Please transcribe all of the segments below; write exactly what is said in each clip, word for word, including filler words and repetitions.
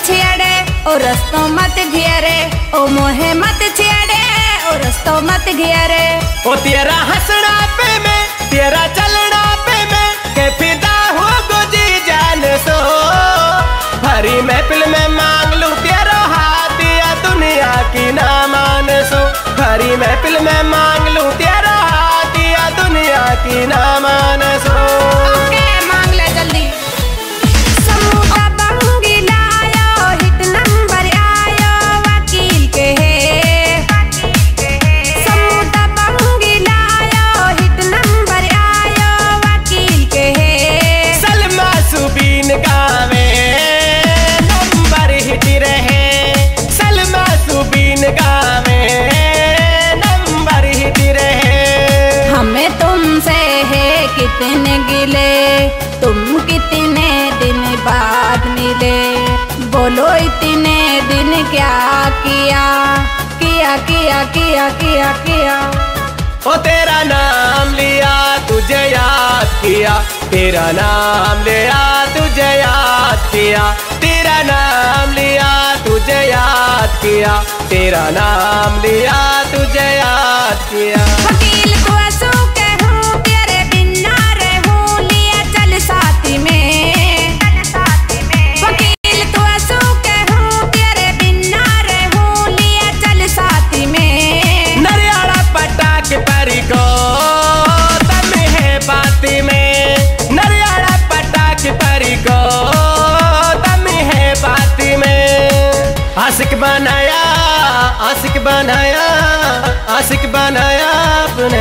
छेड़े ओ रस्तो मत घेरे, ओ मोहे मत छेड़े ओ रस्तो मत घेरे। ओ तेरा हंसना पे मैं, तेरा चलना पे मैं, के फिदा हो गुजी जान सो। भरी महफिल में मांग लूं तेरा हाथ या दुनिया की ना मान सो। भरी महफिल में मांग लूं तेरा हाथ या दुनिया की ना मान सो। ओके मांग ले जल्दी। समूह बंगला आयो, हिट नंबर आयो वकील के है। समूह बंगला आयो, हिट नंबर आयो वकील के है। सलमा सुबीन गावे नंबर हिट रहे। सलमा सुबीन गावे नंबर हिट रहे। हमें तुमसे है कितने गिले, तुम कितने दिन बाद मिले। बोलो इतने दिन क्या किया, किया किया किया किया किया। ओ तेरा नाम लिया तुझे याद किया, तेरा नाम लिया तुझे याद किया। तेरा नाम लिया तुझे याद किया, तेरा नाम लिया तुझे याद किया। वकील को ऐसो कहूँ तेरे बिन ना रहूँ, लिया चल साथी में। वकील को ऐसो कहूँ तेरे बिन ना रहूँ, लिया चल साथी में। नरियाला पटाक परी को दम है बाती में। नरियाला पटाक परी को दम है बाती में। आशिक बनाया, आशिक बनाया, आशिक बनाया आपने।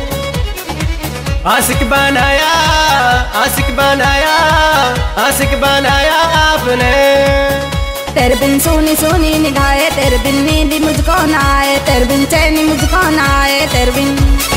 आशिक बनाया, आशिक बनाया, आशिक बनाया आपने। तेरे बिन सोनी सोनी निगाहे, तेरे बिन नींद मुझको ना आए, तेरे बिन चैनी मुझको ना आए, तेरे बिन।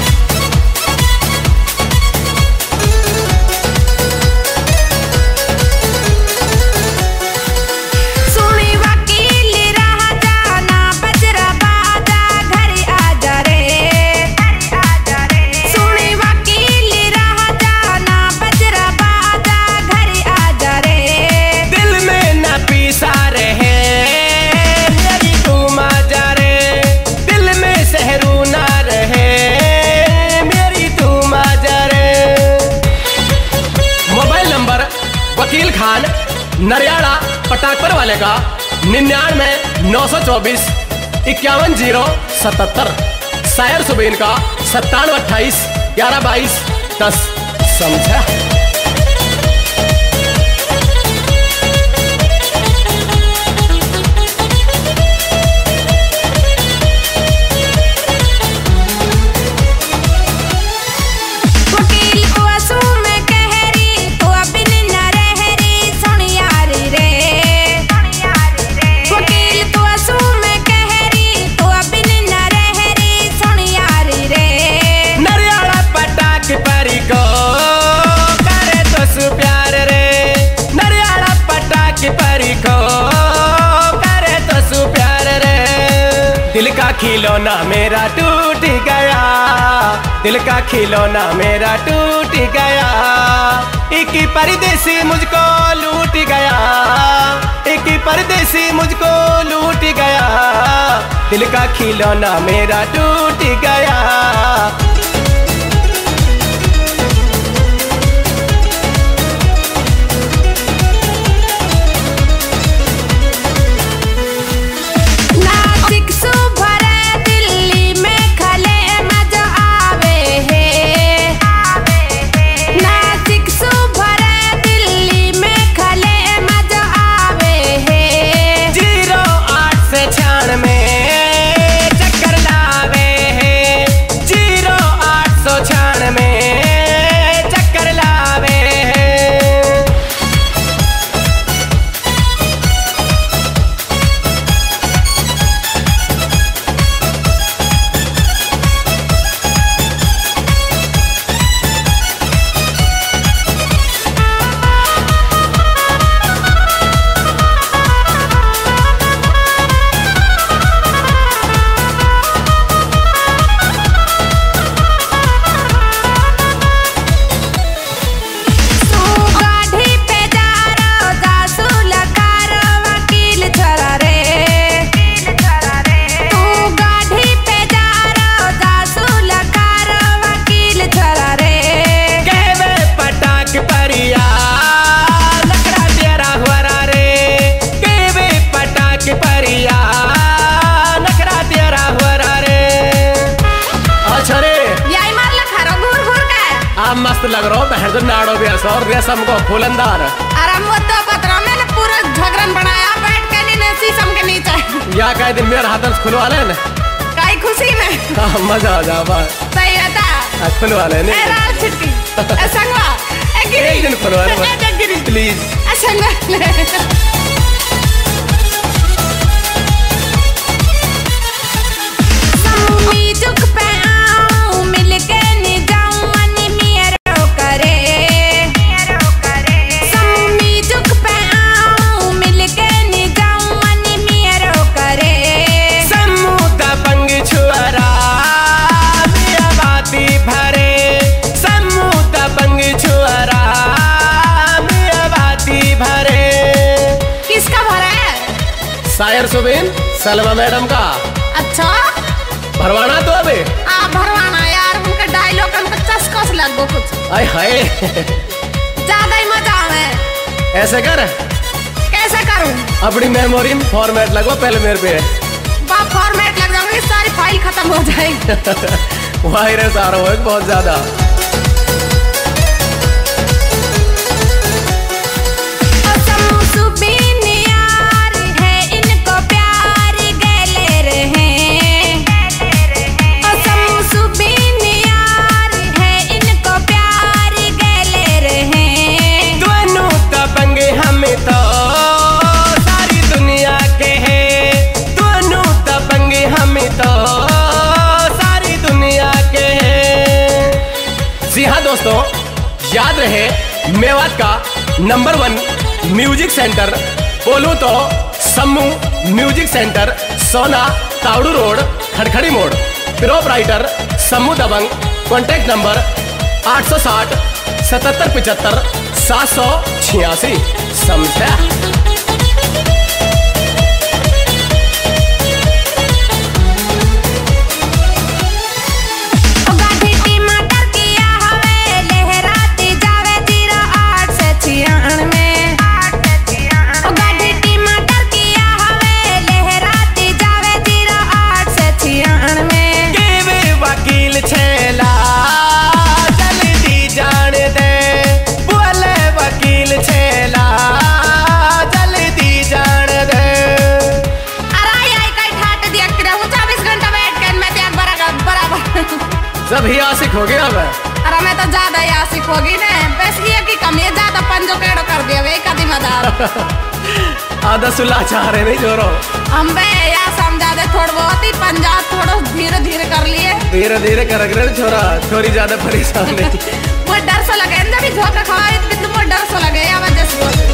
सुनी वकील राजा ना बजरा बाजा, घर आजा रे। सुनी वकील राजा ना बजरा बाजा, घर आजा रे। दिल में न पीसा रहे मेरी तू माजा रे। दिल में सहरू ना रहे मेरी तू माजा रे। मोबाइल नंबर वकील खान नरियाला पटाखपर वाले का निन्यानवे नौ सौ चौबीस इक्यावन जीरो सतहत्तर। शायर सुबीन का सत्तानवे अट्ठाईस ग्यारह बाईस दस। समझा? वकील को असू में कहरी, तो अबिन न रहरी, सुन यारी रे। वकील को असू में कहरी, तो अबिन न रहरी, सुन यारी रे। नरियाला पटाक परी को करे तो सु प्यार रे। नरियाला पटाक परी को करे तो सु प्यार रे। दिल का खिलौना मेरा टूट गया, दिल का खिलौना मेरा टूट गया। एक ही परदेसी मुझको लूट गया, एक ही परदेसी मुझको लूट गया। दिल का खिलौना मेरा टूट गया। नासिक सुभर दिल्ली में खले मजा आवे है। नासिक सुभर दिल्ली में खले मजा आवे है। जीरो आठ से छियानवे चक्कर लावे है। जीरो नाड़ो बेस और रेशम को फूलंदार। अरे मुद्दा पत्रा मैंने पूरा झगड़न बनाया बैठ के नीचे शीशम के नीचे। या कह दिन मेरा हाथ खुलवा ले ना काई खुशी में। हाँ, मजा आ जा बात सही रहता खुलवा ले ए लाल छिटकी ए संगवा ए गिरी एक दिन खुलवा ले ए गिरी प्लीज। ए संगवा समूही झुक पे आऊं मिलके नी जाऊं मनी मेरो करे समूही झुक पे आऊं मिलके नी जाऊं मनी मेरो करे समूह दबंग छुआरा मिया बाती भरे समूह दबंग छुआरा मिया बाती भरे। किसका भरा है? शायर सुबीन सलमा मैडम का। अच्छा भरवाना तो अबे आ भरवाना यार उनका डायलॉग उनका चस्कोस लग गो कुछ। आय हाय ज्यादा ही मजा आवे। ऐसे कर कैसे करूं? अपनी मेमोरी में फॉर्मेट लगवा पहले मेरे पे। बा फॉर्मेट लग जाऊंगी सारी फाइल खत्म हो जाएगी। वायरस आ रहा है बहुत ज्यादा। सुबीन यार है इनको प्यार गले रहे सुबीन यार है इनको प्यार गले रहे दोनों दबंग हम तो सारी दुनिया के हैं दोनों दबंग हम तो सारी दुनिया के हैं। जी हाँ दोस्तों, याद रहे मेवात का नंबर वन म्यूजिक सेंटर बोलूं तो सम्मू म्यूजिक सेंटर, सोना तावड़ू रोड, खड़खड़ी मोड़। Proprietor Sammu Dabang. Contact number आठ सौ साठ सतहत्तर पिचहत्तर सात सौ छियासी। समझा? सब ही आशिक हो गया अब। अरे मैं तो ज्यादा ही आशिक होगी ना, बस ये की कमी है ज्यादा पंजो केड़ो कर दिया वे कदी मदार। आधा सुला चाह रहे नहीं जोरो हम बे या समझा दे थोड़ा बहुत ही पंजाब थोड़ा धीरे धीरे कर लिए धीरे धीरे कर रहे छोरा छोरी ज्यादा परेशान नहीं। वो डर सा लगे जब भी धोखा खाए तो वो डर सा लगे या वजह से